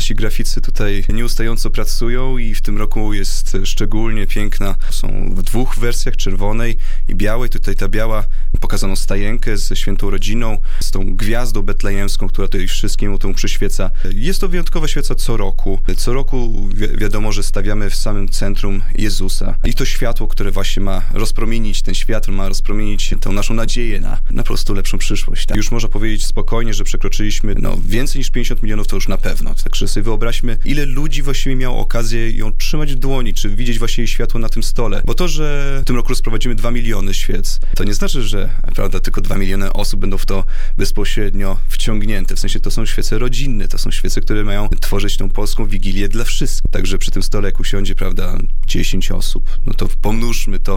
nasi graficy tutaj nieustająco pracują i w tym roku jest szczególnie piękna. Są w 2 wersjach, czerwonej i białej. Tutaj ta biała pokazano stajenkę ze świętą rodziną, z tą gwiazdą betlejemską, która tutaj wszystkiemu temu przyświeca. Jest to wyjątkowa świeca co roku. Co roku wiadomo, że stawiamy w samym centrum Jezusa. I to światło, które właśnie ma rozpromienić ten świat, ma rozpromienić tą naszą nadzieję na po prostu lepszą przyszłość. Tak? Już można powiedzieć spokojnie, że przekroczyliśmy więcej niż 50 milionów, to już na pewno. Także sobie wyobraźmy, ile ludzi właściwie miało okazję ją trzymać w dłoni, czy widzieć właśnie jej światło na tym stole. Bo to, że w tym roku rozprowadzimy 2 miliony świec, to nie znaczy, że prawda, tylko 2 miliony osób będą w to bezpośrednio wciągnięte. W sensie to są świece rodzinne, to są świece, które mają tworzyć tą polską Wigilię dla wszystkich. Także przy tym stole, jak usiądzie, prawda, 10 osób, no to pomnóżmy to